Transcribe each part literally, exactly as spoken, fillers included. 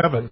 heaven.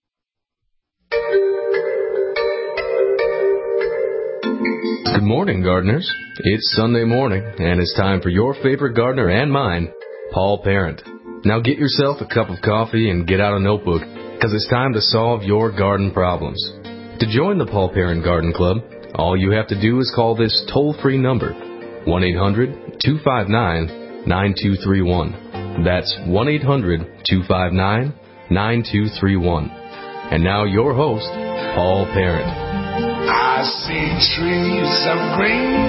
Good morning, gardeners. It's Sunday morning, and it's time for your favorite gardener and mine, Paul Parent. Now get yourself a cup of coffee and get out a notebook, because it's time to solve your garden problems. To join the Paul Parent Garden Club, all you have to do is call this toll-free number, one eight hundred, two five nine, nine two three one. That's one eight hundred, two five nine, nine two three one. And now your host, Paul Parent. I see trees of green,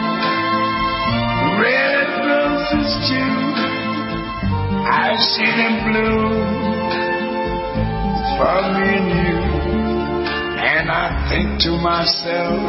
red roses too. I see them bloom for me and you. And I think to myself,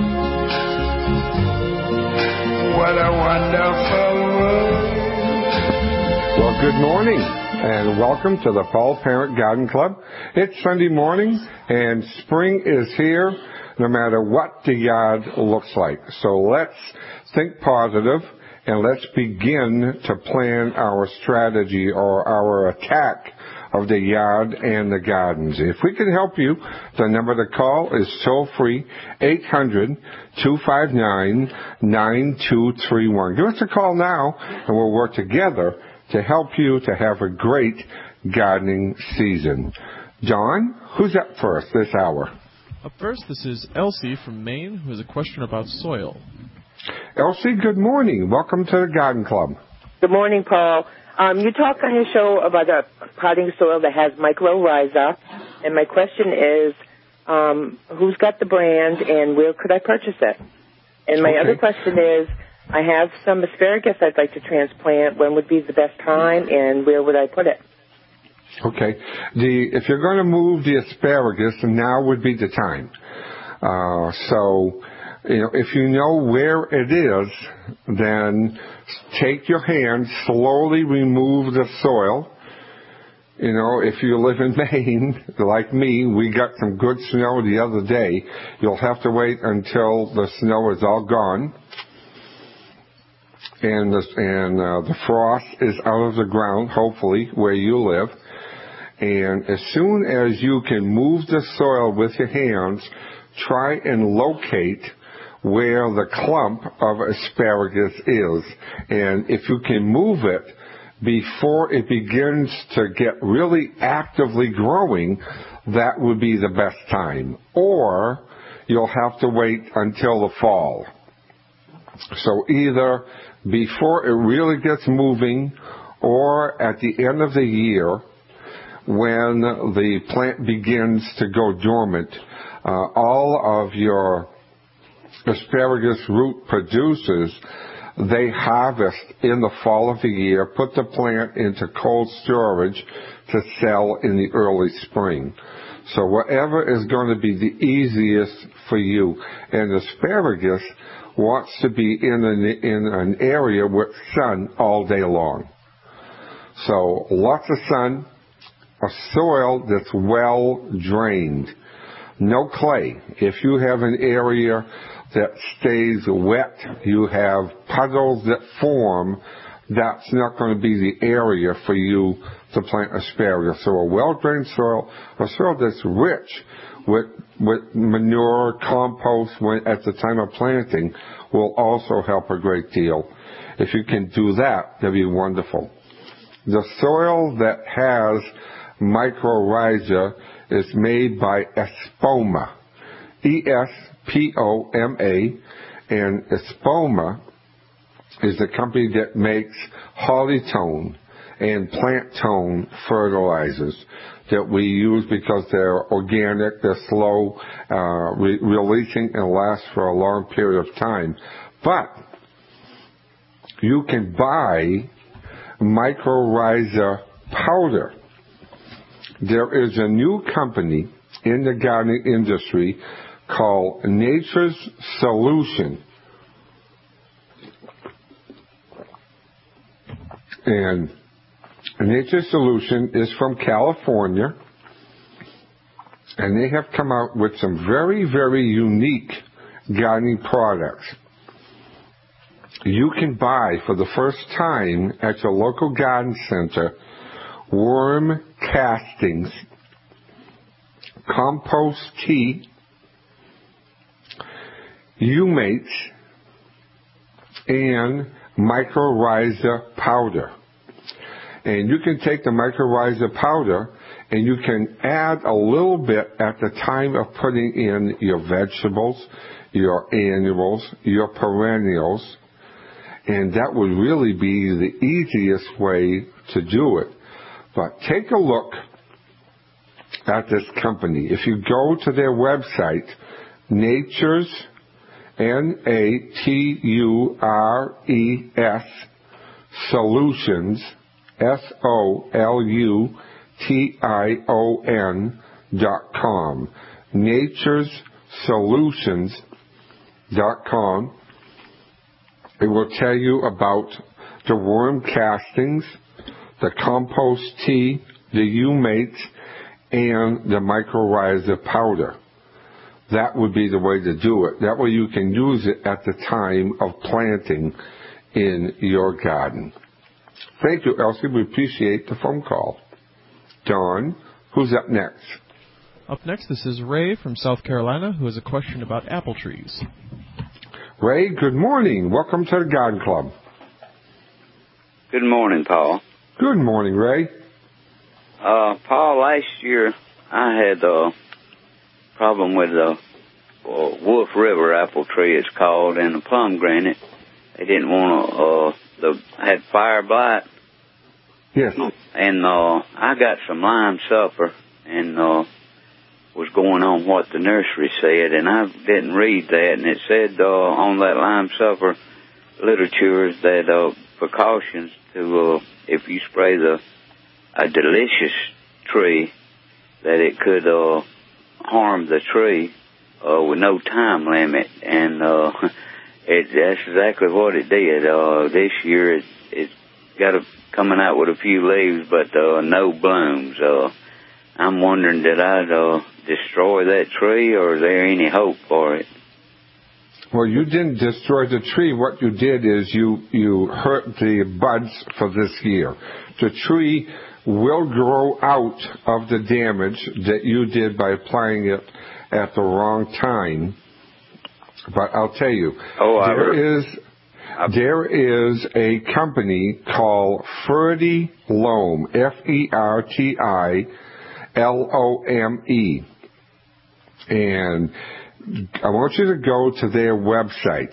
what a wonderful world. Well, good morning, and welcome to the Paul Parent Garden Club. It's Sunday morning, and spring is here, no matter what the yard looks like. So let's think positive, and let's begin to plan our strategy or our attack of the yard and the gardens. If we can help you, the number to call is toll-free, eight hundred, two five nine, nine two three one. Give us a call now, and we'll work together to help you to have a great gardening season. John, who's up first this hour? Up first, this is Elsie from Maine, who has a question about soil. Elsie, good morning. Welcome to the Garden Club. Good morning, Paul. Um, you talk on your show about a potting soil that has mycorrhiza, and my question is, um, who's got the brand and where could I purchase it? And my okay. other question is, I have some asparagus I'd like to transplant. When would be the best time, and where would I put it? Okay. The if you're going to move the asparagus, now would be the time. Uh, so, you know, if you know where it is, then take your hand, slowly remove the soil. You know, if you live in Maine, like me, we got some good snow the other day. You'll have to wait until the snow is all gone and the, and uh, the frost is out of the ground, hopefully, where you live. And as soon as you can move the soil with your hands, try and locate where the clump of asparagus is. And if you can move it before it begins to get really actively growing, that would be the best time. Or you'll have to wait until the fall. So either before it really gets moving or at the end of the year when the plant begins to go dormant, uh, all of your asparagus root producers, they harvest in the fall of the year, put the plant into cold storage to sell in the early spring. So whatever is going to be the easiest for you. And asparagus wants to be in an, in an area with sun all day long. So lots of sun, a soil that's well drained, no clay. If you have an area that stays wet, you have puddles that form, that's not going to be the area for you to plant asparagus. So a well-drained soil, a soil that's rich with, with manure, compost when, at the time of planting, will also help a great deal. If you can do that, that'd be wonderful. The soil that has mycorrhiza is made by Espoma, E S P O M A, and Espoma is the company that makes Holly-tone and plant-tone fertilizers that we use because they're organic, they're slow, uh, re- releasing and last for a long period of time. But you can buy mycorrhiza powder. There is a new company in the gardening industry called Nature's Solution. And Nature's Solution is from California, and they have come out with some very, very unique gardening products. You can buy for the first time at your local garden center worm castings compost tea, humates, and mycorrhiza powder. And you can take the mycorrhiza powder and you can add a little bit at the time of putting in your vegetables, your annuals, your perennials, and that would really be the easiest way to do it. But take a look at this company. If you go to their website, Nature's, N A T U R E S, Solutions, S O L U T I O N dot com, Nature's Solutions dot com. It will tell you about the worm castings, the compost tea, the humates, and the mycorrhiza powder. That would be the way to do it. That way you can use it at the time of planting in your garden. Thank you, Elsie. We appreciate the phone call. Don, who's up next? Up next, this is Ray from South Carolina, who has a question about apple trees. Ray, good morning. Welcome to the Garden Club. Good morning, Paul. Good morning, Ray. Uh, Paul, last year I had a problem with the uh, Wolf River apple tree, it's called, and the pomegranate. They didn't want to, uh, the, had fire blight. Yes. And uh, I got some lime sulfur and uh, was going on what the nursery said, and I didn't read that, and it said uh, on that lime sulfur literature that uh, precautions to, uh, if you spray the a delicious tree, that it could uh, harm the tree uh, with no time limit, and uh, it, that's exactly what it did. Uh, this year it, it's got a, coming out with a few leaves, but uh, no blooms. Uh, I'm wondering, did I uh, destroy that tree, or is there any hope for it? Well, you didn't destroy the tree. What you did is you, you hurt the buds for this year. The tree will grow out of the damage that you did by applying it at the wrong time. But I'll tell you, oh, there is there is a company called Ferti Loam, F E R T I L O M E. And I want you to go to their website,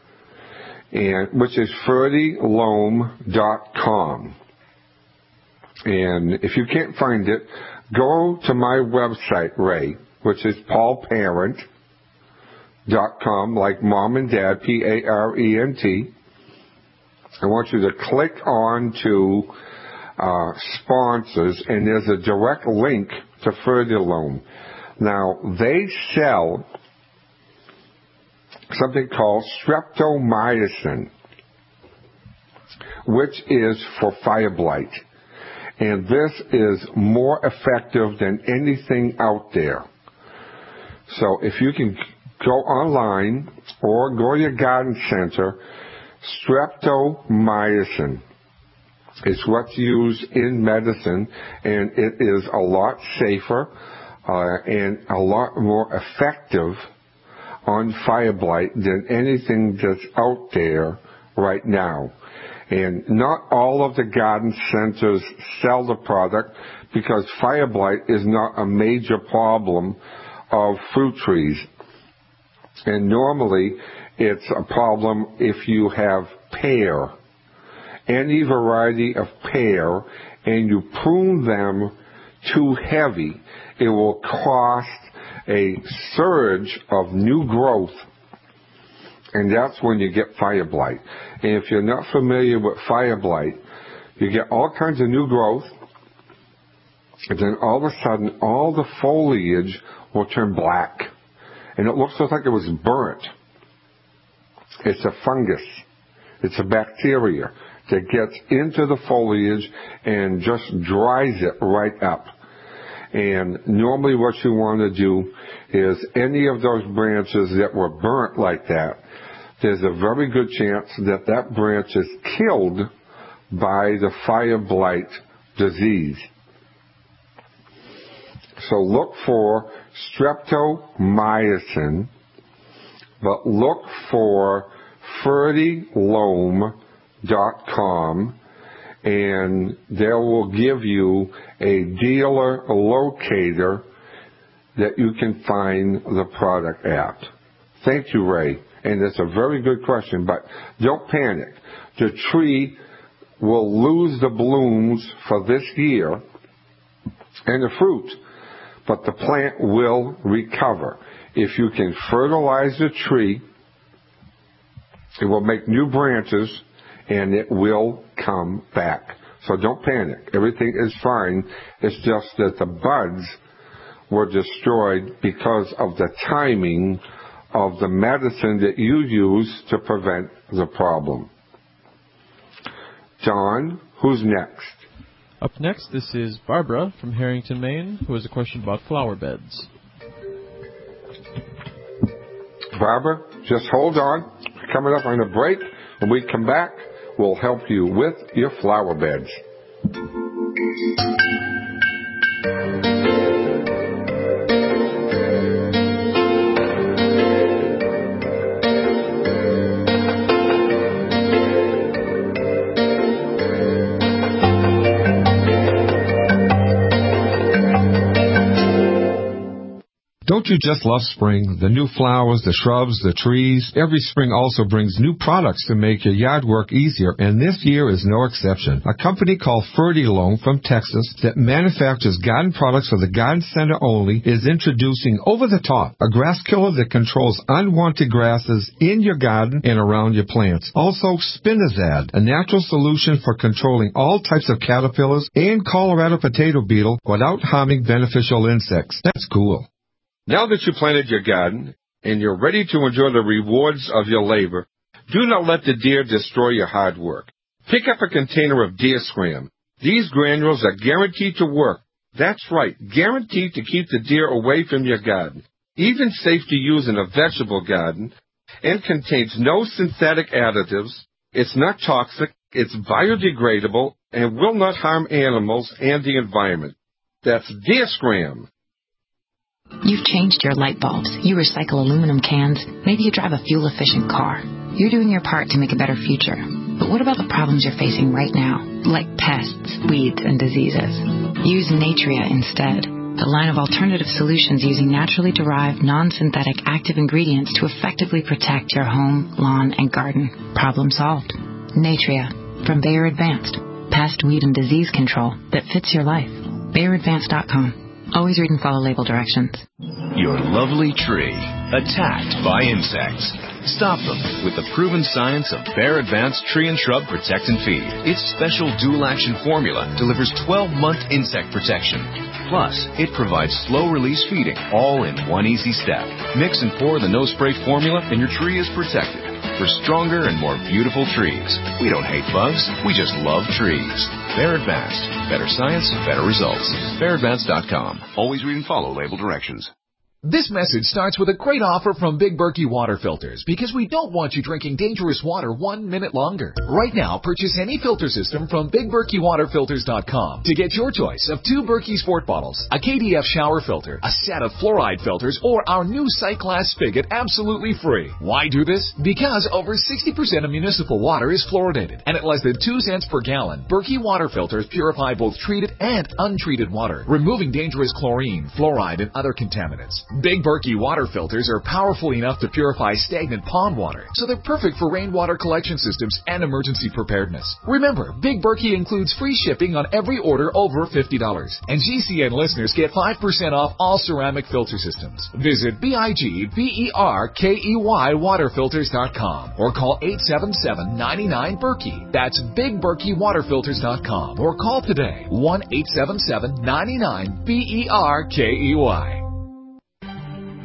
and which is ferti loam dot com. And if you can't find it, go to my website, Ray, which is paul parent dot com, like mom and dad, P A R E N T. I want you to click on to uh, sponsors, and there's a direct link to Ferti Loam. Now, they sell something called streptomycin, which is for fire blight. And this is more effective than anything out there. So if you can go online or go to your garden center, streptomycin is what's used in medicine, and it is a lot safer uh, and a lot more effective on fire blight than anything that's out there right now. And not all of the garden centers sell the product because fire blight is not a major problem of fruit trees. And normally it's a problem if you have pear, any variety of pear, and you prune them too heavy, it will cost a surge of new growth, and that's when you get fire blight. And if you're not familiar with fire blight, you get all kinds of new growth, and then all of a sudden all the foliage will turn black, and it looks like it was burnt. It's a fungus. It's a bacteria that gets into the foliage and just dries it right up. And normally what you want to do is any of those branches that were burnt like that, there's a very good chance that that branch is killed by the fire blight disease. So look for streptomycin, but look for ferdy loam dot com, and they will give you a dealer locator that you can find the product at. Thank you, Ray. And it's a very good question, but don't panic. The tree will lose the blooms for this year and the fruit, but the plant will recover. If you can fertilize the tree, it will make new branches and it will come back. So don't panic. Everything is fine. It's just that the buds were destroyed because of the timing of the medicine that you use to prevent the problem. John, who's next? Up next, this is Barbara from Harrington, Maine, who has a question about flower beds. Barbara, just hold on. Coming up on a break. When we come back, we'll help you with your flower beds. Don't you just love spring? The new flowers, the shrubs, the trees. Every spring also brings new products to make your yard work easier, and this year is no exception. A company called Ferdy Loam from Texas that manufactures garden products for the garden center only is introducing Over the Top, a grass killer that controls unwanted grasses in your garden and around your plants. Also, Spinazad, a natural solution for controlling all types of caterpillars and Colorado potato beetle without harming beneficial insects. That's cool. Now that you planted your garden and you're ready to enjoy the rewards of your labor, do not let the deer destroy your hard work. Pick up a container of Deer Scram. These granules are guaranteed to work. That's right, guaranteed to keep the deer away from your garden. Even safe to use in a vegetable garden, and contains no synthetic additives. It's not toxic, it's biodegradable, and will not harm animals and the environment. That's Deer Scram. You've changed your light bulbs. You recycle aluminum cans. Maybe you drive a fuel-efficient car. You're doing your part to make a better future. But what about the problems you're facing right now, like pests, weeds, and diseases? Use Natria instead, a line of alternative solutions using naturally derived, non-synthetic active ingredients to effectively protect your home, lawn, and garden. Problem solved. Natria from Bayer Advanced. Pest, weed, and disease control that fits your life. Bayer Advanced dot com. Always read and follow label directions. Your lovely tree, attacked by insects. Stop them with the proven science of Bayer Advanced Tree and Shrub Protect and Feed. Its special dual-action formula delivers twelve-month insect protection. Plus, it provides slow-release feeding, all in one easy step. Mix and pour the no-spray formula, and your tree is protected. For stronger and more beautiful trees. We don't hate bugs, we just love trees. Bayer Advanced. Better science, better results. Bayer Advanced dot com. Always read and follow label directions. This message starts with a great offer from Big Berkey Water Filters, because we don't want you drinking dangerous water one minute longer. Right now, purchase any filter system from Big Berkey Water Filters dot com to get your choice of two Berkey Sport bottles, a K D F shower filter, a set of fluoride filters, or our new Cyclass spigot absolutely free. Why do this? Because over sixty percent of municipal water is fluoridated, and at less than two cents per gallon, Berkey Water Filters purify both treated and untreated water, removing dangerous chlorine, fluoride, and other contaminants. Big Berkey water filters are powerful enough to purify stagnant pond water, so they're perfect for rainwater collection systems and emergency preparedness. Remember, Big Berkey includes free shipping on every order over fifty dollars, and G C N listeners get five percent off all ceramic filter systems. Visit B I G B E R K E Y water filters dot com or call eight seven seven, nine nine, Berkey. That's Big Berkey water filters dot com or call today one eight seven seven, nine nine, B E R K E Y.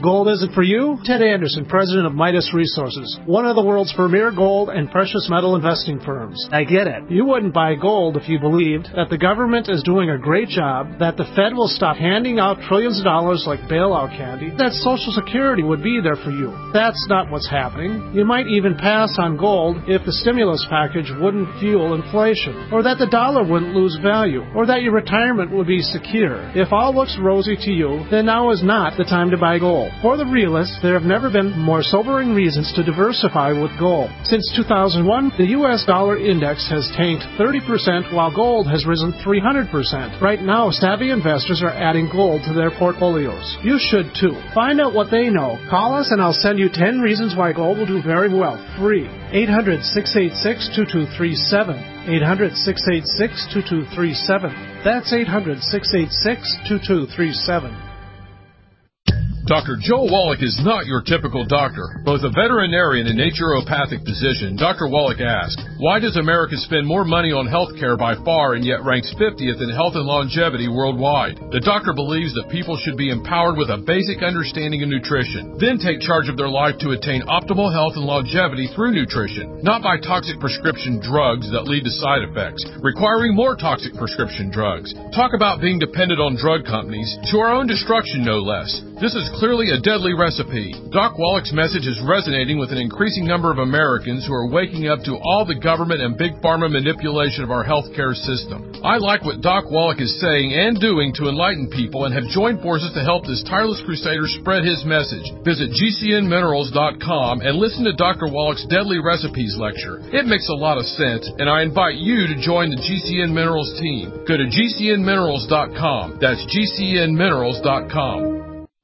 Gold isn't for you? Ted Anderson, president of Midas Resources, one of the world's premier gold and precious metal investing firms. I get it. You wouldn't buy gold if you believed that the government is doing a great job, that the Fed will stop handing out trillions of dollars like bailout candy, that Social Security would be there for you. That's not what's happening. You might even pass on gold if the stimulus package wouldn't fuel inflation, or that the dollar wouldn't lose value, or that your retirement would be secure. If all looks rosy to you, then now is not the time to buy gold. For the realists, there have never been more sobering reasons to diversify with gold. Since two thousand one, the U S dollar index has tanked thirty percent while gold has risen three hundred percent. Right now, savvy investors are adding gold to their portfolios. You should too. Find out what they know. Call us and I'll send you ten reasons why gold will do very well, free. eight hundred, six eight six, two two three seven. eight hundred, six eight six, two two three seven. That's eight hundred, six eight six, two two three seven. Doctor Joe Wallach is not your typical doctor. Both a veterinarian and naturopathic physician, Doctor Wallach asks, why does America spend more money on health care by far and yet ranks fiftieth in health and longevity worldwide? The doctor believes that people should be empowered with a basic understanding of nutrition, then take charge of their life to attain optimal health and longevity through nutrition, not by toxic prescription drugs that lead to side effects, requiring more toxic prescription drugs. Talk about being dependent on drug companies, to our own destruction no less. This is clearly a deadly recipe. Doc Wallach's message is resonating with an increasing number of Americans who are waking up to all the government and big pharma manipulation of our healthcare system. I like what Doc Wallach is saying and doing to enlighten people and have joined forces to help this tireless crusader spread his message. Visit G C N minerals dot com and listen to Doctor Wallach's Deadly Recipes lecture. It makes a lot of sense, and I invite you to join the G C N Minerals team. Go to G C N minerals dot com. That's G C N minerals dot com.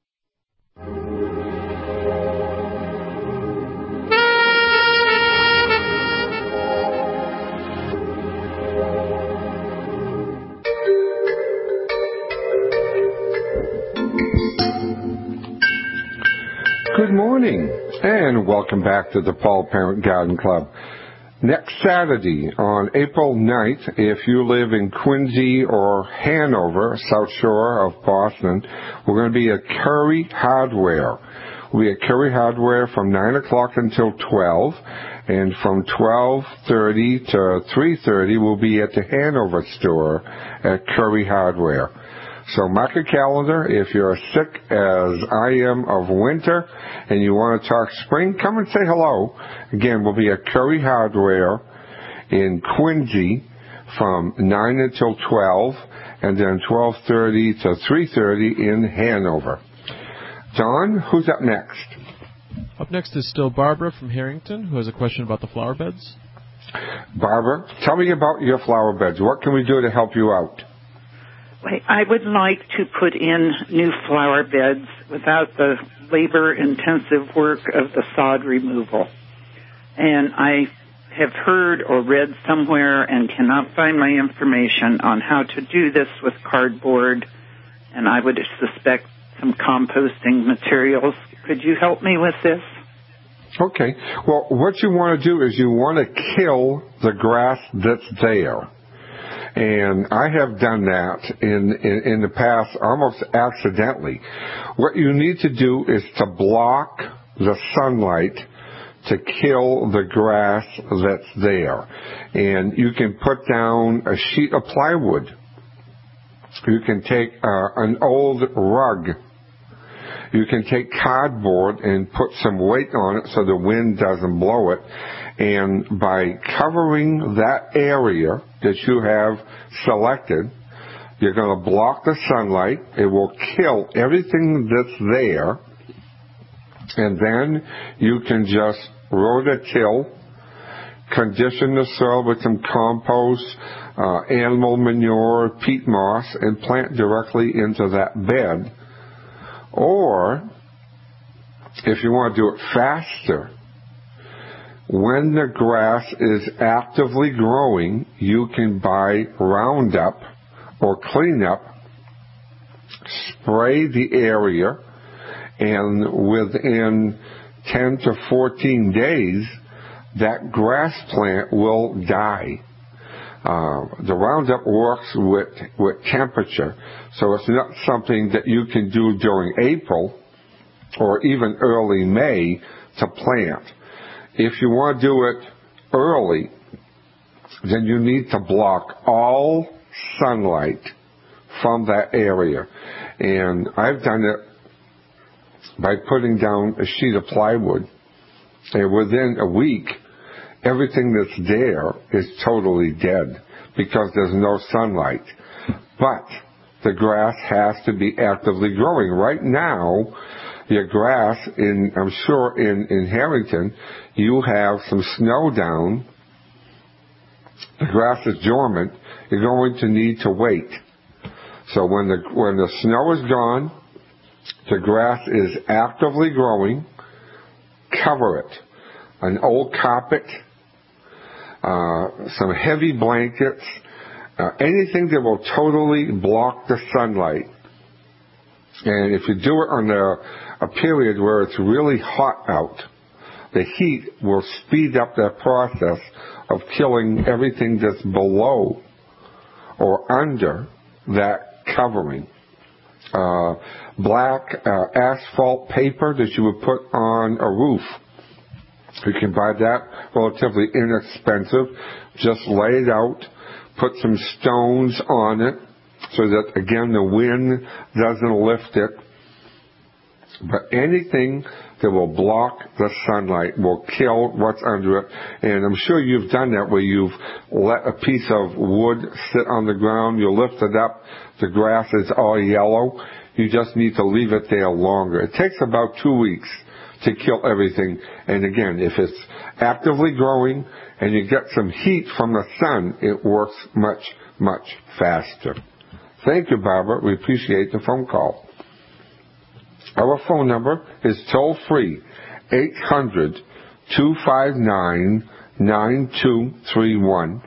Good morning, and welcome back to the Paul Parent Garden Club. Next Saturday, on April ninth, if you live in Quincy or Hanover, South Shore of Boston, we're going to be at Curry Hardware. We'll be at Curry Hardware from nine o'clock until twelve, and from twelve thirty to three thirty, we'll be at the Hanover store at Curry Hardware. So mark a calendar. If you're as sick as I am of winter and you want to talk spring, come and say hello. Again, we'll be at Curry Hardware in Quincy from nine until twelve, and then twelve thirty to three thirty in Hanover. Don, who's up next? Up next is still Barbara from Harrington, who has a question about the flower beds. Barbara, tell me about your flower beds. What can we do to help you out? I would like to put in new flower beds without the labor-intensive work of the sod removal. And I have heard or read somewhere and cannot find my information on how to do this with cardboard, and I would suspect some composting materials. Could you help me with this? Okay. Well, what you want to do is you want to kill the grass that's there. And I have done that in, in, in the past almost accidentally. What you need to do is to block the sunlight to kill the grass that's there. And you can put down a sheet of plywood. You can take uh, an old rug. You can take cardboard and put some weight on it so the wind doesn't blow it. And by covering that area that you have selected, you're going to block the sunlight. It will kill everything that's there. And then you can just rototill, condition the soil with some compost, uh, animal manure, peat moss, and plant directly into that bed. Or, if you want to do it faster, when the grass is actively growing, you can buy Roundup or Cleanup, spray the area, and within ten to fourteen days, that grass plant will die. Uh, the Roundup works with, with temperature, so it's not something that you can do during April. or even early May to plant. If you want to do it early, then you need to block all sunlight from that area. And I've done it by putting down a sheet of plywood, and within a week, everything that's there is totally dead because there's no sunlight. But the grass has to be actively growing. Right now, your grass, in I'm sure in, in Harrington, you have some snow down. The grass is dormant. You're going to need to wait. So when the when the snow is gone, the grass is actively growing, cover it. An old carpet, uh, some heavy blankets, uh, anything that will totally block the sunlight. And if you do it on a, a period where it's really hot out, the heat will speed up that process of killing everything that's below or under that covering. Uh, black uh, asphalt paper that you would put on a roof. You can buy that relatively inexpensive. Just lay it out, put some stones on it so that, again, the wind doesn't lift it. But anything that will block the sunlight will kill what's under it. And I'm sure you've done that where you've let a piece of wood sit on the ground, you lift it up, the grass is all yellow. You just need to leave it there longer. It takes about two weeks to kill everything. And again, if it's actively growing and you get some heat from the sun, it works much, much faster. Thank you, Barbara. We appreciate the phone call. Our phone number is toll-free, eight hundred, two five nine, nine two three one.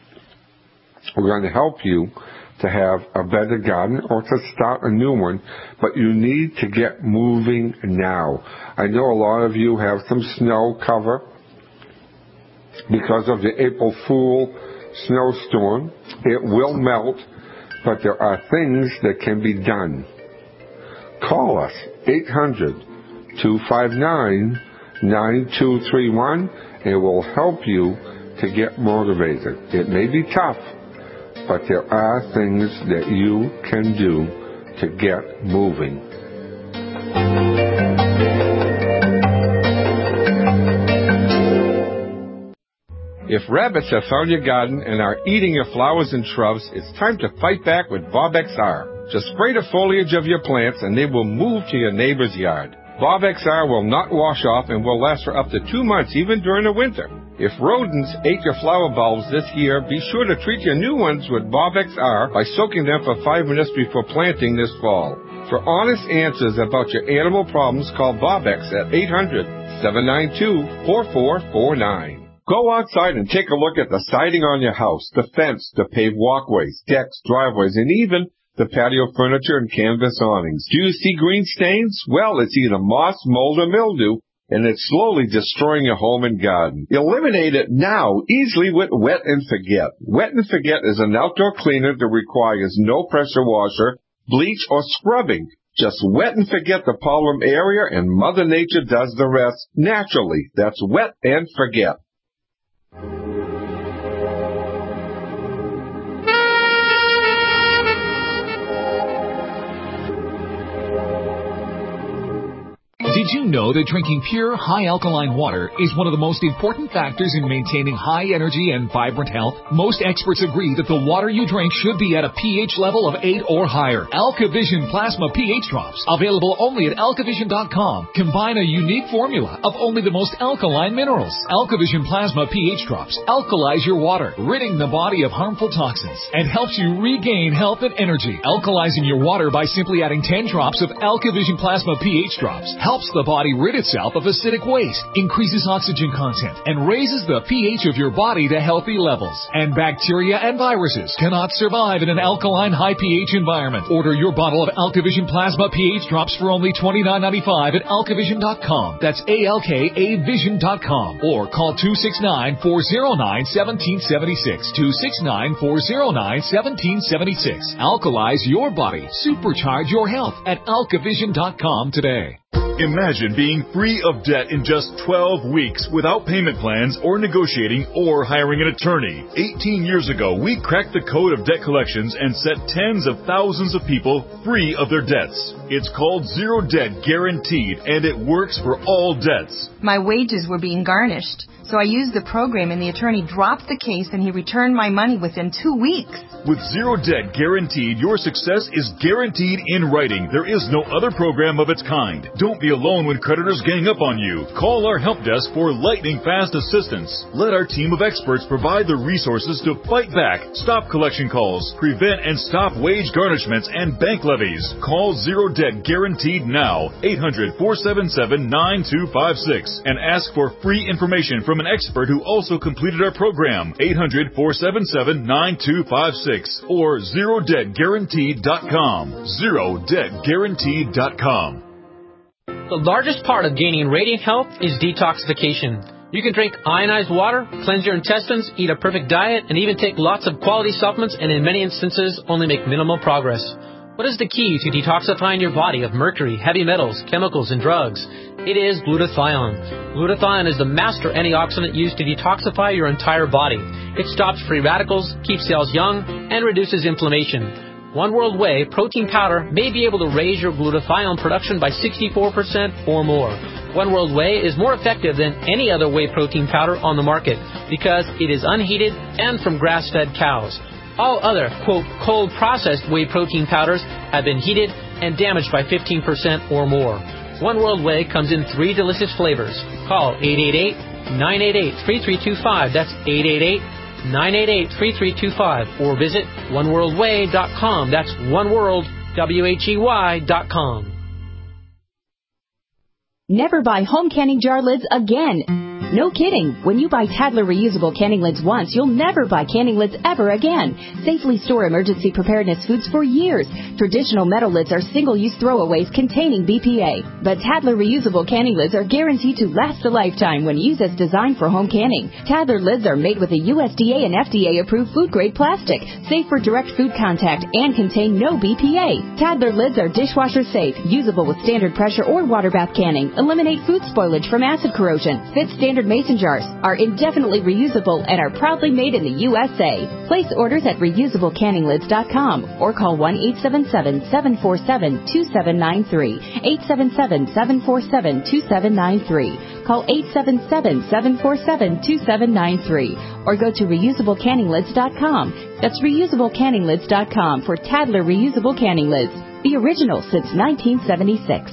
We're going to help you to have a better garden or to start a new one, but you need to get moving now. I know a lot of you have some snow cover because of the April Fool snowstorm. It will melt, but there are things that can be done. Call us, eight hundred, two five nine, nine two three one, and we'll help you to get motivated. It may be tough, but there are things that you can do to get moving. If rabbits have found your garden and are eating your flowers and shrubs, it's time to fight back with Bob X R. Just spray the foliage of your plants and they will move to your neighbor's yard. Bob X R will not wash off and will last for up to two months, even during the winter. If rodents ate your flower bulbs this year, be sure to treat your new ones with Bob X R by soaking them for five minutes before planting this fall. For honest answers about your animal problems, call Bob X at eight hundred, seven nine two, four four four nine. Go outside and take a look at the siding on your house, the fence, the paved walkways, decks, driveways, and even the patio furniture and canvas awnings. Do you see green stains? Well, it's either moss, mold, or mildew, and it's slowly destroying your home and garden. Eliminate it now, easily with Wet and Forget. Wet and Forget is an outdoor cleaner that requires no pressure washer, bleach, or scrubbing. Just wet and forget the problem area, and Mother Nature does the rest naturally. That's Wet and Forget. Did you know that drinking pure, high alkaline water is one of the most important factors in maintaining high energy and vibrant health? Most experts agree that the water you drink should be at a pH level of eight or higher. AlkaVision Plasma pH Drops, available only at alkavision dot com, combine a unique formula of only the most alkaline minerals. AlkaVision Plasma pH Drops alkalize your water, ridding the body of harmful toxins, and helps you regain health and energy. Alkalizing your water by simply adding ten drops of AlkaVision Plasma pH Drops helps the body rid itself of acidic waste, increases oxygen content, and raises the pH of your body to healthy levels. And bacteria and viruses cannot survive in an alkaline high pH environment. Order your bottle of AlkaVision Plasma pH Drops for only twenty-nine ninety-five at alkavision dot com. That's A L K A vision dot com. Or call two six nine, four oh nine, one seven seven six. two six nine, four oh nine, one seven seven six. Alkalize your body. Supercharge your health at alkavision dot com today. Imagine being free of debt in just twelve weeks without payment plans or negotiating or hiring an attorney. eighteen years ago, we cracked the code of debt collections and set tens of thousands of people free of their debts. It's called Zero Debt Guaranteed, and it works for all debts. My wages were being garnished, so I used the program and the attorney dropped the case and he returned my money within two weeks. With Zero Debt Guaranteed, your success is guaranteed in writing. There is no other program of its kind. Don't be alone when creditors gang up on you. Call our help desk for lightning-fast assistance. Let our team of experts provide the resources to fight back, stop collection calls, prevent and stop wage garnishments and bank levies. Call Zero Debt Guaranteed now, eight hundred, four seven seven, nine two five six, and ask for free information from an expert who also completed our program, eight hundred, four seven seven, nine two five six, or zero debt guaranteed dot com, zero debt guaranteed dot com. The largest part of gaining radiant health is detoxification. You can drink ionized water, cleanse your intestines, eat a perfect diet, and even take lots of quality supplements and in many instances only make minimal progress. What is the key to detoxifying your body of mercury, heavy metals, chemicals, and drugs? It is glutathione. Glutathione is the master antioxidant used to detoxify your entire body. It stops free radicals, keeps cells young, and reduces inflammation. One World Whey protein powder may be able to raise your glutathione production by sixty-four percent or more. One World Whey is more effective than any other whey protein powder on the market because it is unheated and from grass-fed cows. All other, quote, cold processed whey protein powders have been heated and damaged by fifteen percent or more. One World Whey comes in three delicious flavors. Call eight eight eight, nine eight eight, three three two five. That's eight eight eight, nine eight eight, three three two five. Or visit one world way dot com. That's oneworld, W H E Y dot com. Never buy home canning jar lids again. No kidding. When you buy Tadler reusable canning lids once, you'll never buy canning lids ever again. Safely store emergency preparedness foods for years. Traditional metal lids are single-use throwaways containing B P A. But Tadler reusable canning lids are guaranteed to last a lifetime when used as designed for home canning. Tadler lids are made with a U S D A and F D A-approved food-grade plastic, safe for direct food contact, and contain no B P A. Tadler lids are dishwasher safe, usable with standard pressure or water bath canning, eliminate food spoilage from acid corrosion, fit standard mason jars, are indefinitely reusable, and are proudly made in the U S A. Place orders at reusable canning lids dot com or call one eight seven seven, seven four seven, two seven nine three, eight seven seven, seven four seven, two seven nine three. Call eight seven seven, seven four seven, two seven nine three or go to reusable canning lids dot com. That's reusable canning lids dot com for Tadler reusable canning lids, the original since nineteen seventy-six.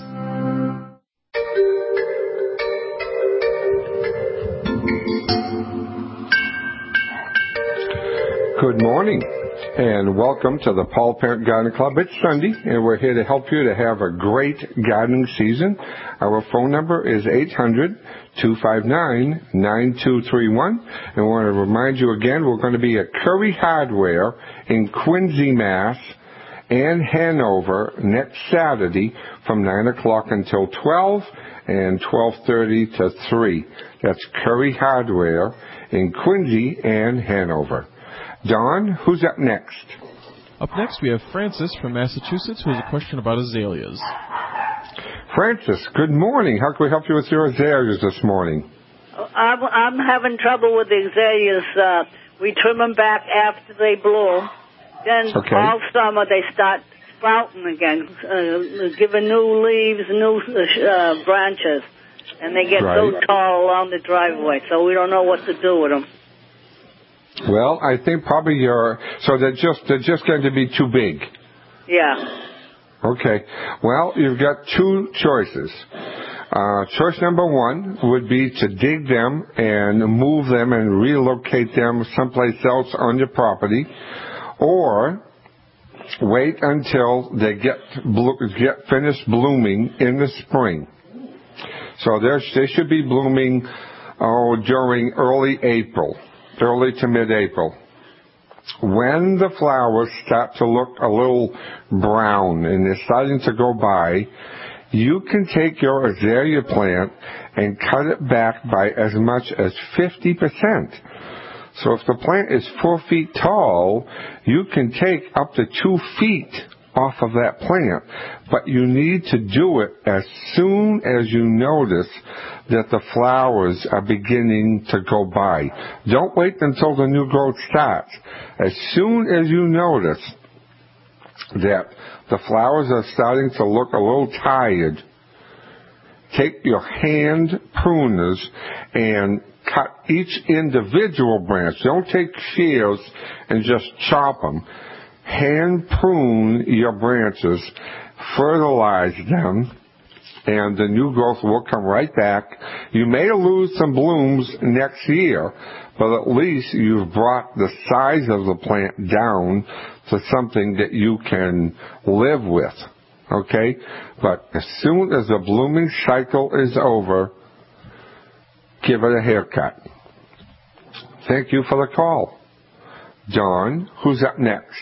Good morning, and welcome to the Paul Parent Garden Club. It's Sunday, and we're here to help you to have a great gardening season. Our phone number is eight hundred, two five nine, nine two three one. And I want to remind you again, we're going to be at Curry Hardware in Quincy, Mass, and Hanover next Saturday from nine o'clock until twelve and twelve thirty to three. That's Curry Hardware in Quincy and Hanover. Don, who's up next? Up next, we have Francis from Massachusetts, who has a question about azaleas. Francis, good morning. How can we help you with your azaleas this morning? I'm, I'm having trouble with the azaleas. Uh, we trim them back after they bloom. Then okay. all summer they start sprouting again, uh, giving new leaves, new uh, branches. And they get right. so tall along the driveway, so we don't know what to do with them. Well, I think probably you're, so they're just, they're just going to be too big. Yeah. Okay. Well, you've got two choices. Uh, choice number one would be to dig them and move them and relocate them someplace else on your property, or wait until they get, get finished blooming in the spring. So they should be blooming oh, during early April. Early to mid-April. When the flowers start to look a little brown and they're starting to go by, you can take your azalea plant and cut it back by as much as fifty percent. So if the plant is four feet tall, you can take up to two feet off of that plant. But you need to do it as soon as you notice that the flowers are beginning to go by. Don't wait until the new growth starts. As soon as you notice that the flowers are starting to look a little tired, take your hand pruners and cut each individual branch. Don't take shears and just chop them. Hand prune your branches, fertilize them, and the new growth will come right back. You may lose some blooms next year, but at least you've brought the size of the plant down to something that you can live with. Okay? But as soon as the blooming cycle is over, give it a haircut. Thank you for the call. John, who's up next?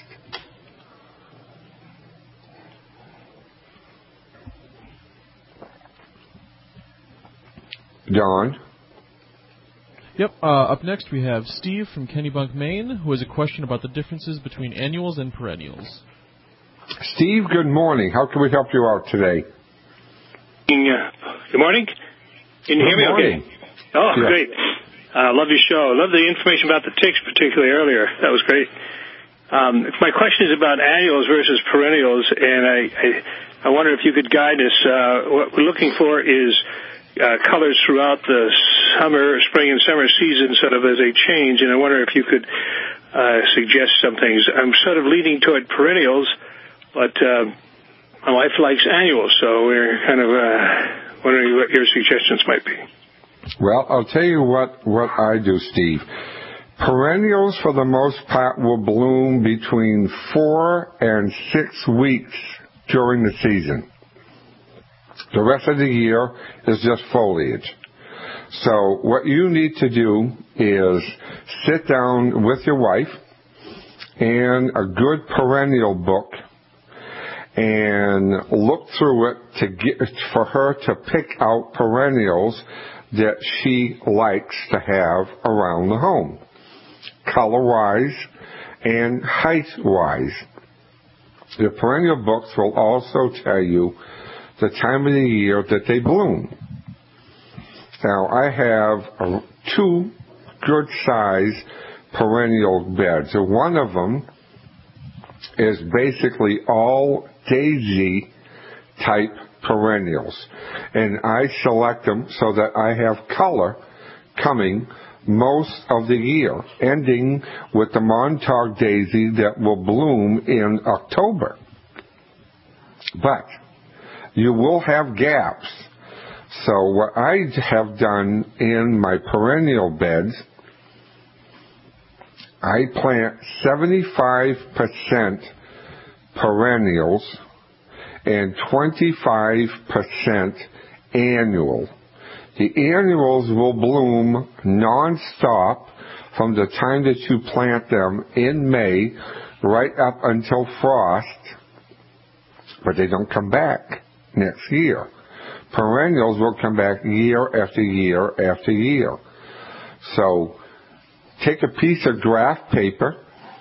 John? Yep, uh, up next we have Steve from Kennebunk, Maine, who has a question about the differences between annuals and perennials. Steve, good morning. How can we help you out today? Good morning. Can you good hear me morning. okay? Oh, yeah. Great. Uh, love your show. Love the information about the ticks, particularly earlier. That was great. Um, my question is about annuals versus perennials, and I, I, I wonder if you could guide us. Uh, what we're looking for is uh, colors throughout the summer, spring, and summer season, sort of as they change, and I wonder if you could uh, suggest some things. I'm sort of leaning toward perennials, but uh, my wife likes annuals, so we're kind of uh, wondering what your suggestions might be. Well, I'll tell you what, what I do, Steve. Perennials, for the most part, will bloom between four and six weeks during the season. The rest of the year is just foliage. So what you need to do is sit down with your wife and a good perennial book and look through it to get for her to pick out perennials that she likes to have around the home, color-wise and height-wise. The perennial books will also tell you the time of the year that they bloom. Now, I have uh, two good-sized perennial beds. One of them is basically all daisy-type perennials, and I select them so that I have color coming most of the year, ending with the Montauk daisy that will bloom in October. But you will have gaps. So what I have done in my perennial beds, I plant seventy-five percent perennials and twenty-five percent annual. The annuals will bloom non-stop from the time that you plant them in May right up until frost, but they don't come back next year. Perennials will come back year after year after year. So take a piece of graph paper,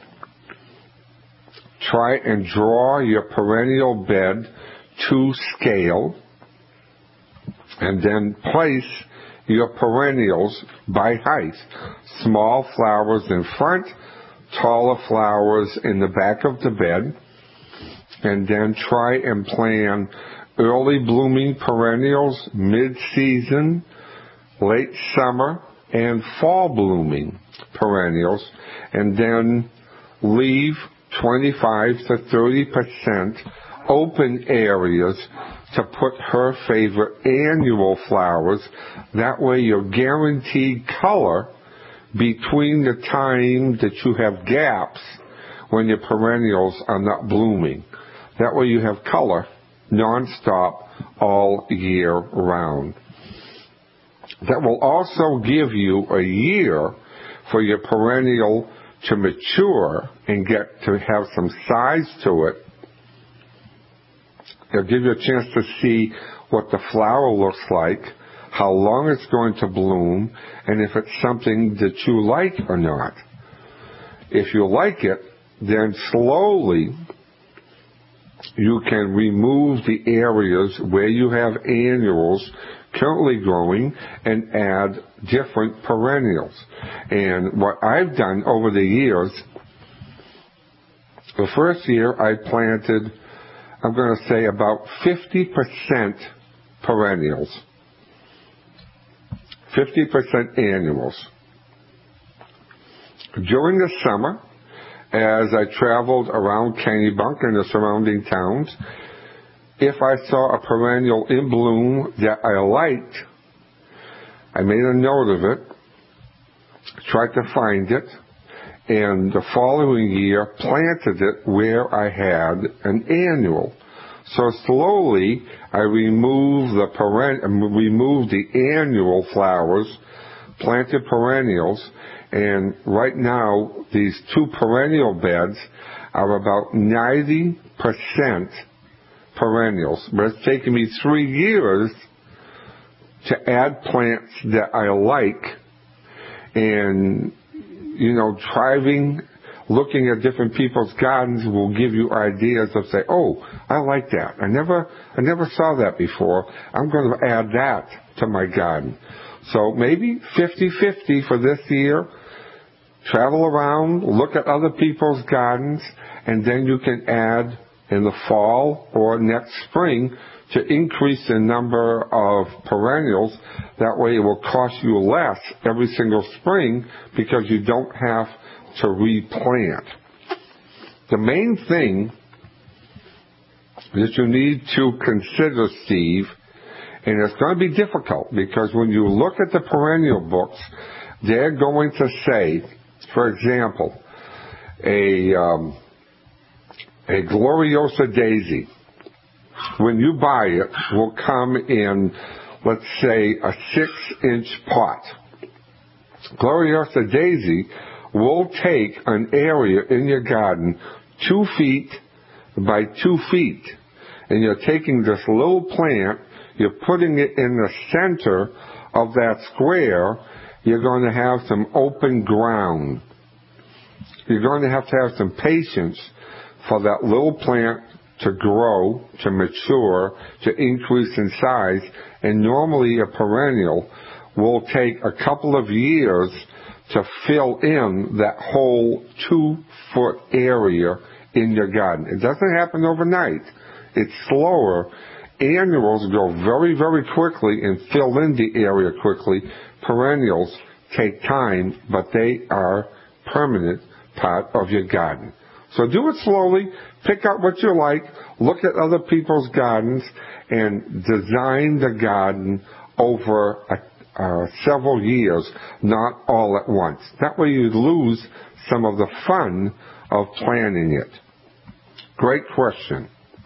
try and draw your perennial bed to scale, and then place your perennials by height. Small flowers in front, taller flowers in the back of the bed, and then try and plan early blooming perennials, mid-season, late summer, and fall blooming perennials, and then leave twenty-five to thirty percent open areas to put her favorite annual flowers. That way you're guaranteed color between the time that you have gaps when your perennials are not blooming. That way you have color non-stop all year round. That will also give you a year for your perennial to mature and get to have some size to it. It'll give you a chance to see what the flower looks like, how long it's going to bloom, and if it's something that you like or not. If you like it, then slowly you can remove the areas where you have annuals currently growing and add different perennials. And what I've done over the years, the first year I planted, I'm going to say about fifty percent perennials, fifty percent annuals. During the summer, as I traveled around Kennebunk and the surrounding towns, if I saw a perennial in bloom that I liked, I made a note of it, tried to find it, and the following year planted it where I had an annual. So slowly I removed the peren- removed the annual flowers, planted perennials, and right now these two perennial beds are about ninety percent perennials. But it's taken me three years to add plants that I like, and you know, driving, looking at different people's gardens will give you ideas of say, oh, I like that. I never, I never saw that before. I'm going to add that to my garden. So maybe fifty-fifty for this year. Travel around, look at other people's gardens, and then you can add in the fall or next spring to increase the number of perennials. That way it will cost you less every single spring because you don't have to replant. The main thing that you need to consider, Steve, and it's going to be difficult because when you look at the perennial books, they're going to say, for example, a um, a Gloriosa daisy, when you buy it, will come in, let's say, a six-inch pot. Gloriosa daisy will take an area in your garden two feet by two feet, and you're taking this little plant, you're putting it in the center of that square. You're going to have some open ground. You're going to have to have some patience for that little plant to grow, to mature, to increase in size. And normally a perennial will take a couple of years to fill in that whole two-foot area in your garden. It doesn't happen overnight. It's slower. Annuals go very, very quickly and fill in the area quickly. Perennials take time, but they are permanent part of your garden. So do it slowly, pick out what you like, look at other people's gardens, and design the garden over a, uh, several years, not all at once. That way you lose some of the fun of planning it. Great question.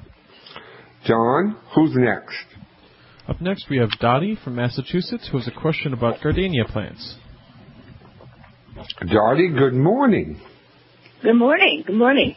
John, who's next? Up next we have Dottie from Massachusetts, who has a question about gardenia plants. Dottie, good morning. Good morning. Good morning.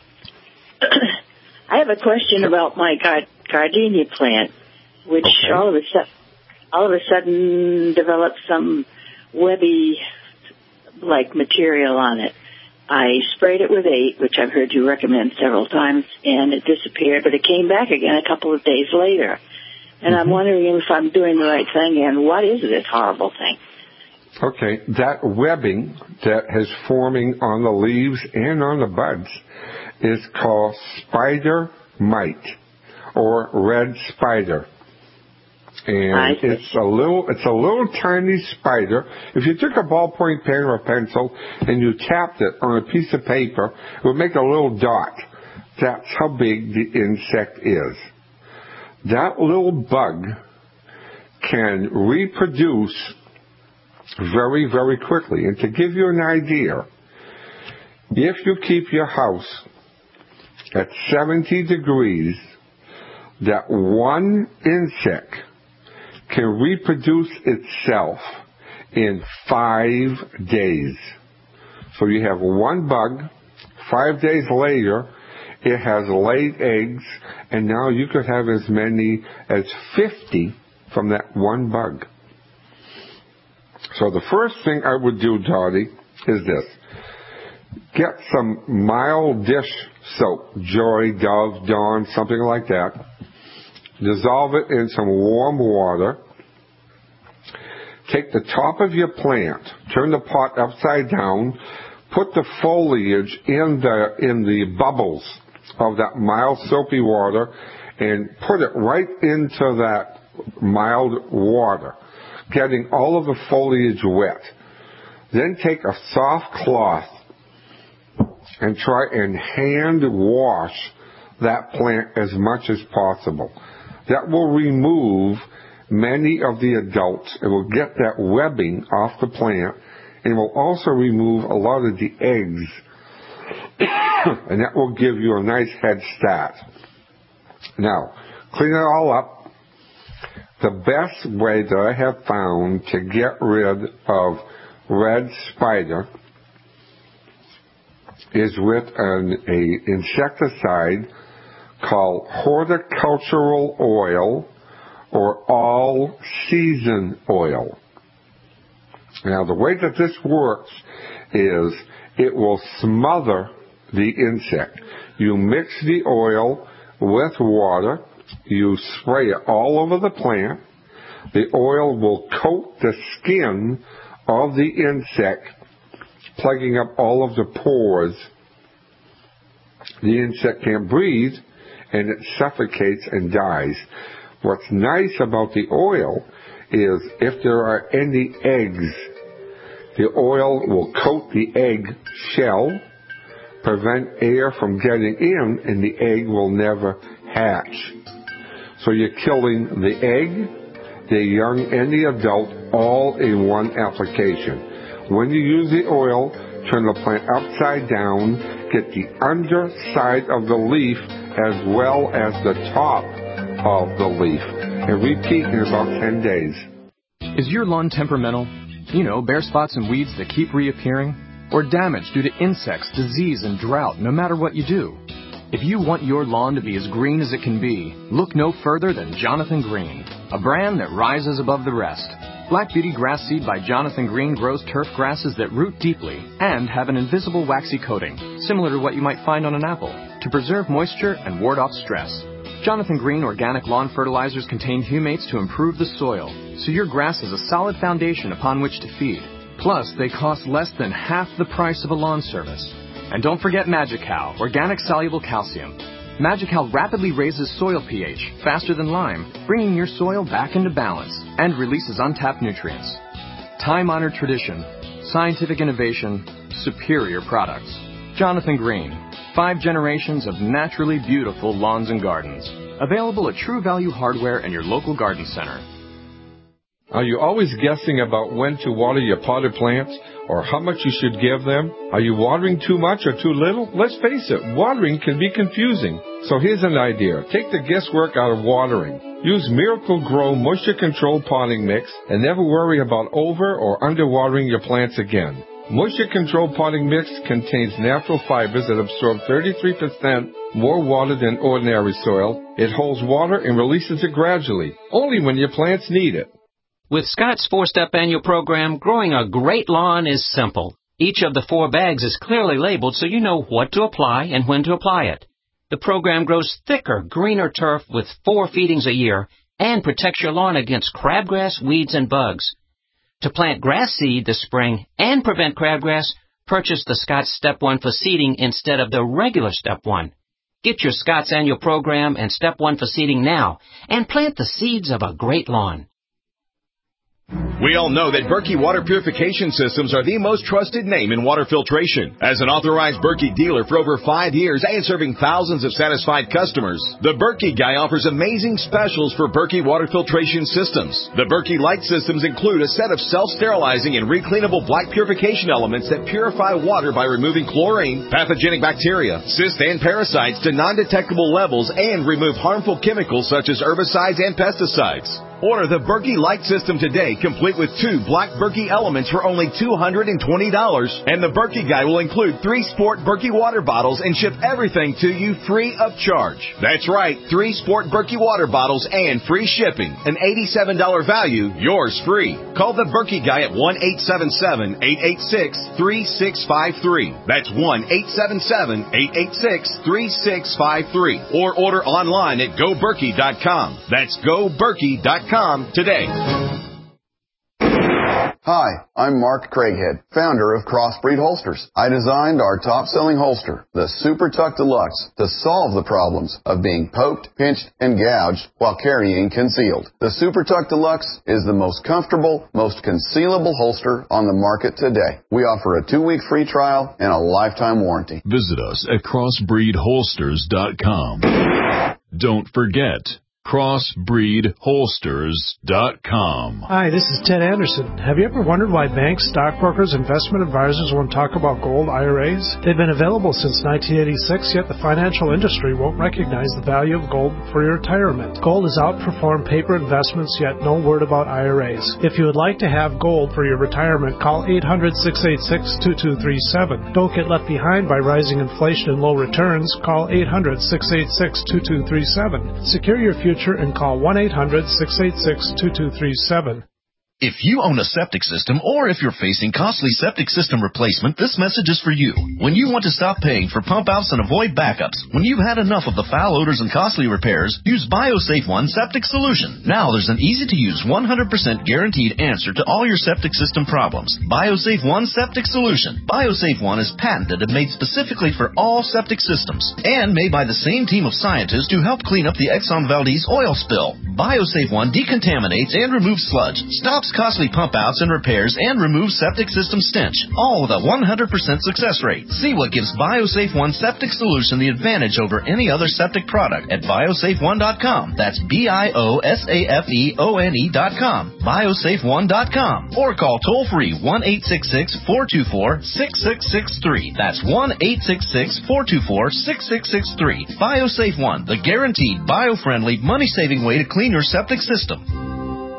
I have a question about my gard- gardenia plant, which okay. all of a sudden, all of a sudden developed some webby like material on it. I sprayed it with eight, which I've heard you recommend several times, and it disappeared, but it came back again a couple of days later. And mm-hmm. I'm wondering if I'm doing the right thing, and what is this horrible thing? Okay, that webbing that is forming on the leaves and on the buds is called spider mite or red spider. And it's a little, it's a little tiny spider. If you took a ballpoint pen or a pencil and you tapped it on a piece of paper, it would make a little dot. That's how big the insect is. That little bug can reproduce very, very quickly. And to give you an idea, if you keep your house at seventy degrees, that one insect can reproduce itself in five days. So you have one bug, five days later, it has laid eggs, and now you could have as many as fifty from that one bug. So the first thing I would do, Dottie, is this. Get some mild dish soap, Joy, Dove, Dawn, something like that. Dissolve it in some warm water. Take the top of your plant, turn the pot upside down, put the foliage in the in the bubbles of that mild soapy water, and put it right into that mild water, getting all of the foliage wet. Then take a soft cloth and try and hand wash that plant as much as possible. That will remove many of the adults. It will get that webbing off the plant, and it will also remove a lot of the eggs, and that will give you a nice head start. Now, clean it all up. The best way that I have found to get rid of red spider is with an a insecticide called horticultural oil or all-season oil. Now, the way that this works is it will smother the insect. You mix the oil with water. You spray it all over the plant. The oil will coat the skin of the insect, plugging up all of the pores. The insect can't breathe, and it suffocates and dies. What's nice about the oil is if there are any eggs, the oil will coat the egg shell, prevent air from getting in, and the egg will never hatch. So you're killing the egg, the young, and the adult all in one application. When you use the oil, turn the plant upside down, get the underside of the leaf as well as the top of the leaf, and repeat in about ten days. Is your lawn temperamental? You know, bare spots and weeds that keep reappearing? Or damage due to insects, disease, and drought, no matter what you do? If you want your lawn to be as green as it can be, look no further than Jonathan Green, a brand that rises above the rest. Black Beauty Grass Seed by Jonathan Green grows turf grasses that root deeply and have an invisible waxy coating, similar to what you might find on an apple, to preserve moisture and ward off stress. Jonathan Green organic lawn fertilizers contain humates to improve the soil, so your grass has a solid foundation upon which to feed. Plus, they cost less than half the price of a lawn service. And don't forget Magical, organic soluble calcium. Magical rapidly raises soil pH faster than lime, bringing your soil back into balance and releases untapped nutrients. Time-honored tradition, scientific innovation, superior products. Jonathan Green, five generations of naturally beautiful lawns and gardens. Available at True Value Hardware and your local garden center. Are you always guessing about when to water your potted plants or how much you should give them? Are you watering too much or too little? Let's face it, watering can be confusing. So here's an idea. Take the guesswork out of watering. Use Miracle Grow Moisture Control Potting Mix and never worry about over or underwatering your plants again. Moisture Control Potting Mix contains natural fibers that absorb thirty-three percent more water than ordinary soil. It holds water and releases it gradually, only when your plants need it. With Scott's four-step annual program, growing a great lawn is simple. Each of the four bags is clearly labeled so you know what to apply and when to apply it. The program grows thicker, greener turf with four feedings a year and protects your lawn against crabgrass, weeds, and bugs. To plant grass seed this spring and prevent crabgrass, purchase the Scott's Step one for seeding instead of the regular Step one. Get your Scott's annual program and Step one for seeding now and plant the seeds of a great lawn. We all know that Berkey Water Purification Systems are the most trusted name in water filtration. As an authorized Berkey dealer for over five years and serving thousands of satisfied customers, the Berkey guy offers amazing specials for Berkey Water Filtration Systems. The Berkey Light Systems include a set of self-sterilizing and recleanable black purification elements that purify water by removing chlorine, pathogenic bacteria, cysts, and parasites to non-detectable levels and remove harmful chemicals such as herbicides and pesticides. Order the Berkey Light System today, complete with two black Berkey elements for only two hundred twenty dollars. And the Berkey Guy will include three Sport Berkey water bottles and ship everything to you free of charge. That's right, three Sport Berkey water bottles and free shipping. An eighty-seven dollars value, yours free. Call the Berkey Guy at one eight seven seven, eight eight six, three six five three. That's one eight seven seven, eight eight six, three six five three. Or order online at go berkey dot com. That's go berkey dot com today. Hi, I'm Mark Craighead, founder of Crossbreed Holsters. I designed our top-selling holster, the Super Tuck Deluxe, to solve the problems of being poked, pinched, and gouged while carrying concealed. The Super Tuck Deluxe is the most comfortable, most concealable holster on the market today. We offer a two-week free trial and a lifetime warranty. Visit us at crossbreed holsters dot com. Don't forget, crossbreed holsters dot com. Hi, this is Ted Anderson. Have you ever wondered why banks, stockbrokers, investment advisors won't talk about gold I R As? They've been available since nineteen eighty-six, yet the financial industry won't recognize the value of gold for your retirement. Gold has outperformed paper investments, yet no word about I R As. If you would like to have gold for your retirement, call eight hundred, six eight six, two two three seven. Don't get left behind by rising inflation and low returns. Call eight hundred, six eight six, two two three seven. Secure your future and call one eight hundred, six eight six, two two three seven. If you own a septic system or if you're facing costly septic system replacement, this message is for you. When you want to stop paying for pump outs and avoid backups, when you've had enough of the foul odors and costly repairs, use BioSafe One Septic Solution. Now there's an easy-to-use one hundred percent guaranteed answer to all your septic system problems. BioSafe One Septic Solution. BioSafe One is patented and made specifically for all septic systems and made by the same team of scientists who helped clean up the Exxon Valdez oil spill. BioSafe One decontaminates and removes sludge, stops costly pump outs and repairs, and removes septic system stench, all with a one hundred percent success rate. See what gives BioSafe One Septic Solution the advantage over any other septic product at biosafe one dot com. That's B I O S A F E O N E dot com. biosafe one dot com. Or call toll-free one eight six six, four two four, six six six three. That's one eight six six, four two four, six six six three. BioSafe One, the guaranteed, bio-friendly, money-saving way to clean your septic system.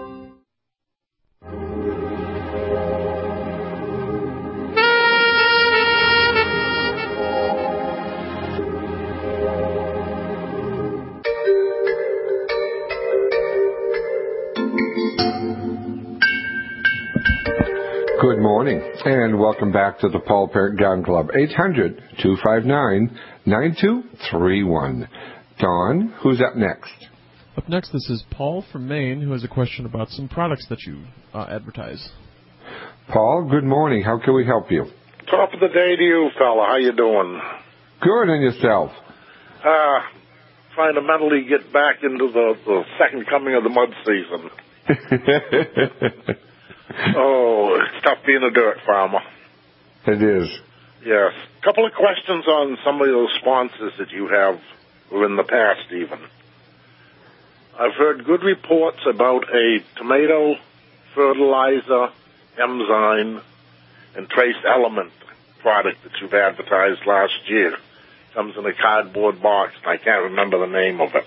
Good morning, and welcome back to the Paul Parent Gun Club. eight hundred, two five nine, nine two three one. Don, who's up next? Up next, this is Paul from Maine, who has a question about some products that you uh, advertise. Paul, good morning. How can we help you? Top of the day to you, fella. How you doing? Good, and yourself? Uh, trying to mentally get back into the, the second coming of the mud season. Oh, it's tough being a dirt farmer. It is. Yes. A couple of questions on some of those sponsors that you have, or in the past even. I've heard good reports about a tomato fertilizer, enzyme, and trace element product that you've advertised last year. Comes in a cardboard box, and I can't remember the name of it.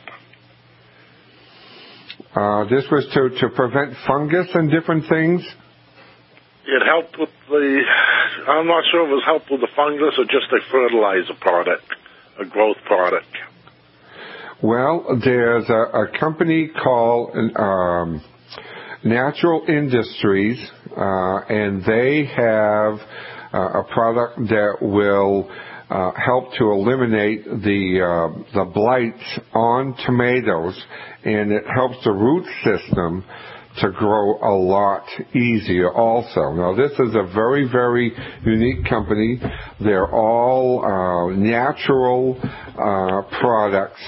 Uh, this was to, to prevent fungus and different things? It helped with the, I'm not sure if it was helped with the fungus or just a fertilizer product, a growth product. Well, there's a, a company called um, Natural Industries, uh, and they have uh, a product that will uh, help to eliminate the uh, the blight on tomatoes, and it helps the root system to grow a lot easier also. Now, this is a very, very unique company. They're all uh, natural uh, products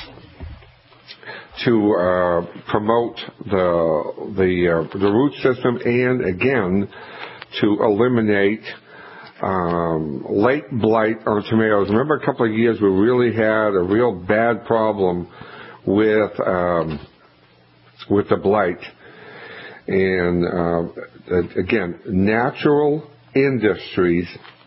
to uh, promote the the uh, the root system, and again to eliminate um, late blight on tomatoes. Remember, a couple of years we really had a real bad problem with um, with the blight, and uh, again, Natural Industries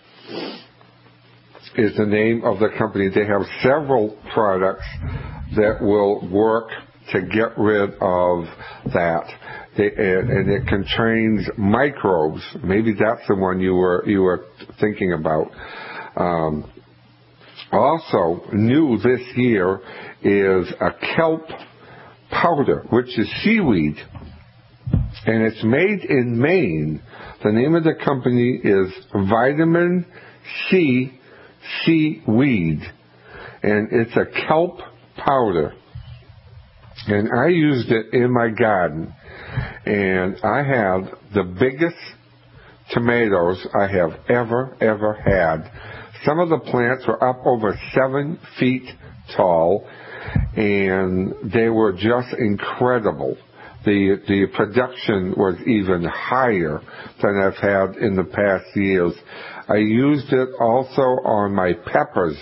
is the name of the company. They have several products that will work to get rid of that. They, and, and it contains microbes. Maybe that's the one you were you were thinking about. Um, also, new this year is a kelp powder, which is seaweed, and it's made in Maine. The name of the company is Vitamin C Seaweed, and it's a kelp powder. And I used it in my garden, and I have the biggest tomatoes I have ever, ever had. Some of the plants were up over seven feet tall, and they were just incredible. The, the production was even higher than I've had in the past years. I used it also on my peppers,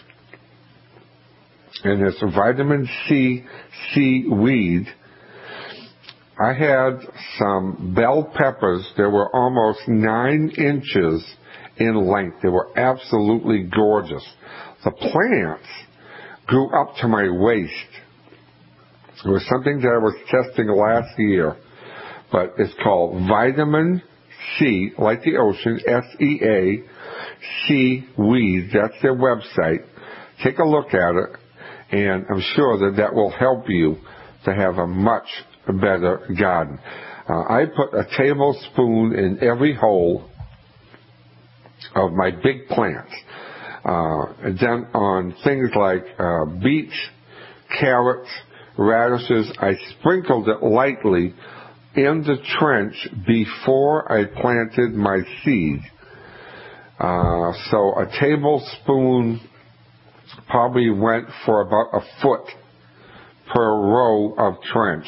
and it's vitamin C seaweed. I had some bell peppers that were almost nine inches in length. They were absolutely gorgeous. The plants grew up to my waist. It was something that I was testing last year, but it's called Vitamin C, like the ocean, S E A, seaweed. That's their website. Take a look at it, and I'm sure that that will help you to have a much better garden. Uh, I put a tablespoon in every hole of my big plants. Uh, and then on things like uh, beets, carrots, radishes, I sprinkled it lightly in the trench before I planted my seed. Uh, so a tablespoon probably went for about a foot per row of trench.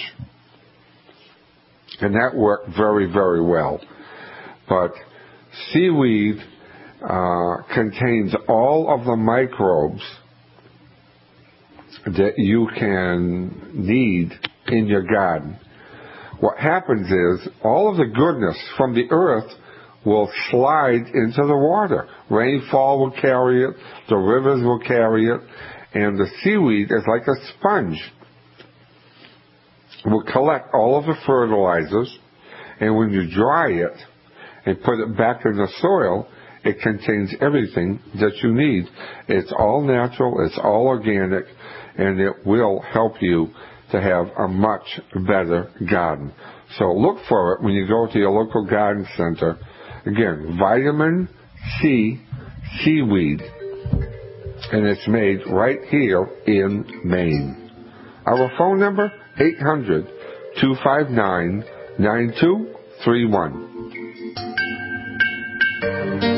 And that worked very, very well. But seaweed uh, contains all of the microbes that you can need in your garden. What happens is all of the goodness from the earth will slide into the water. Rainfall will carry it, the rivers will carry it, and the seaweed is like a sponge. It will collect all of the fertilizers, and when you dry it and put it back in the soil, it contains everything that you need. It's all natural, it's all organic, and it will help you to have a much better garden. So look for it when you go to your local garden center. Again, Vitamin C Seaweed, and it's made right here in Maine. Our phone number, eight hundred, two five nine, nine two three one.